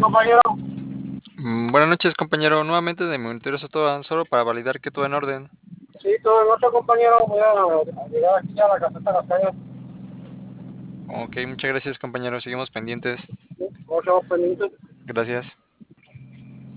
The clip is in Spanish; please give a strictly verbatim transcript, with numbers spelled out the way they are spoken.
compañero. Mm, Buenas noches, compañero. Nuevamente de Monitores todo solo para validar que todo en orden. Sí, todo en otro compañero. Voy a, a llegar aquí a la caseta de las cañas. Ok, muchas gracias, compañero. Seguimos pendientes. Sí, ocho pendientes. Gracias.